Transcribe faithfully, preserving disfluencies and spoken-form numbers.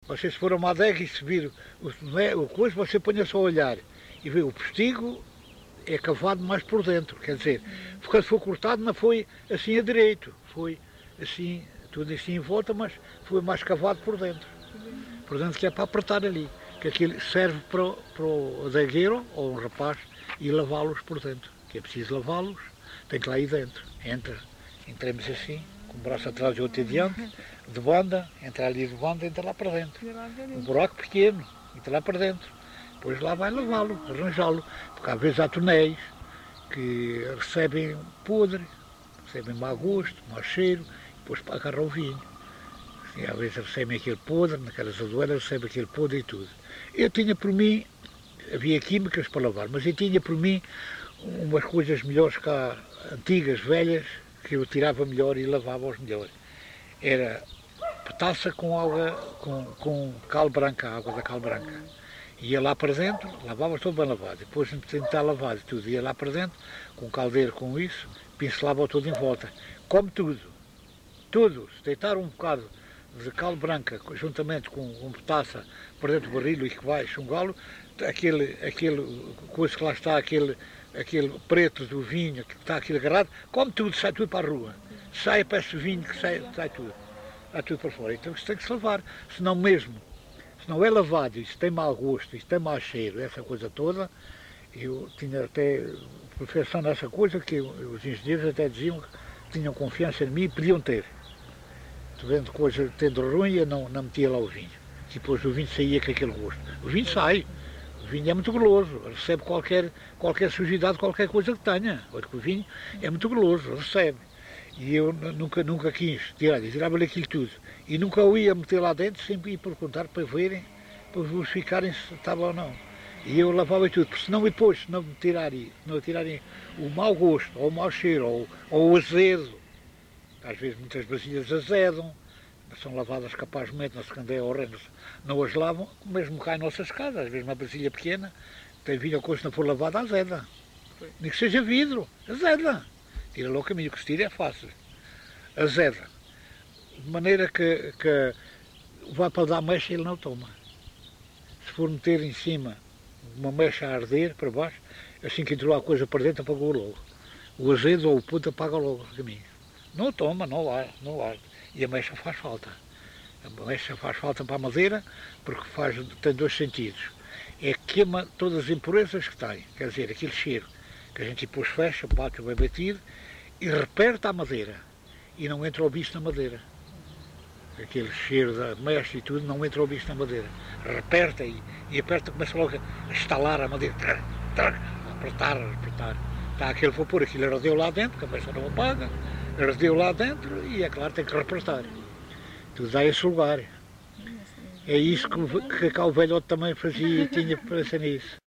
Vocês foram a uma adega e se viram o, o coisa, você põe só a olhar e vê o postigo é cavado mais por dentro, quer dizer, porque se for cortado não foi assim a direito, foi assim, tudo assim em volta, mas foi mais cavado por dentro. Por dentro que é para apertar ali, que aquilo serve para, o, para o adegueiro ou um rapaz e lavá-los por dentro, que é preciso lavá-los, tem que lá ir dentro, entra, entramos assim, com o braço atrás e outro adiante, de banda, entra ali de banda, entra lá para dentro. Um buraco pequeno, entra lá para dentro. Depois lá vai lavá-lo, arranjá-lo, porque às vezes há tonéis que recebem podre, recebem mau gosto, mau cheiro, depois agarram o vinho. E às vezes recebem aquele podre, naquelas aduelas recebem aquele podre e tudo. Eu tinha por mim, havia químicas para lavar, mas eu tinha por mim umas coisas melhores cá, antigas, velhas, que eu tirava melhor e lavava-os melhor. Era petaça com água, com, com cal branca, água da cal branca. Ia lá para dentro, lavava-os todo bem lavado. Depois de tentar lavar e tudo, ia lá para dentro, com um caldeiro com isso, pincelava-o todo em volta. Como tudo, tudo, se deitar um bocado de cal branca, juntamente com uma petaça para dentro do barril e que vai chungá-lo, aquele, aquele coisa que lá está, aquele, aquele preto do vinho, que está aquilo agarrado, come tudo, sai tudo para a rua. Sai a peça de vinho, que sai, sai tudo. Sai tudo para fora. Então isso tem que se lavar, senão mesmo, se não é lavado, isso tem mau gosto, isso tem mau cheiro, essa coisa toda, eu tinha até profissão nessa coisa, que os engenheiros até diziam que tinham confiança em mim e podiam ter. Vendo coisa tendo ruim, eu não, não metia lá o vinho. E depois o vinho saía com aquele gosto. O vinho sai, o vinho é muito goloso, recebe qualquer, qualquer sujidade, qualquer coisa que tenha. Porque o vinho é muito goloso, recebe. E eu nunca, nunca quis tirar, tirava-lhe aquilo tudo. E nunca o ia meter lá dentro, sempre ia perguntar para verem, para verificarem se estava ou não. E eu lavava tudo, porque senão depois, se não me tirarem, não tirarem o mau gosto, ou o mau cheiro, ou, ou o azedo, às vezes muitas vasilhas azedam, são lavadas capazmente na secundária ou renda, não as lavam, mesmo cá em nossas casas, às vezes uma vasilha pequena, tem vinho ou coisa, se não for lavada, azeda. Nem que seja vidro, azeda. Tira logo o caminho, que se tira é fácil. Azeda. De maneira que, que vai para dar mecha e ele não toma. Se for meter em cima uma mecha a arder para baixo, assim que entrou a coisa para dentro, apagou logo. O azedo ou o puto apaga logo o caminho. Não toma, não arde, não arde. E a mecha faz falta. A mecha faz falta para a madeira, porque faz, tem dois sentidos. É que queima todas as impurezas que tem, quer dizer, aquele cheiro que a gente depois fecha, bate bem batido, e reperta a madeira. E não entra o bicho na madeira. Aquele cheiro da mecha e tudo, não entra o bicho na madeira. Reperta e, e aperta, começa logo a estalar a madeira. Trac, trac, a apertar, a apertar. Está aquele vapor, aquilo ardeu lá dentro, que a mecha não apaga. Ardeu lá dentro e, é claro, tem que repertar. Tudo dá esse lugar. É isso que, que cá o velhote também fazia e tinha para ser nisso.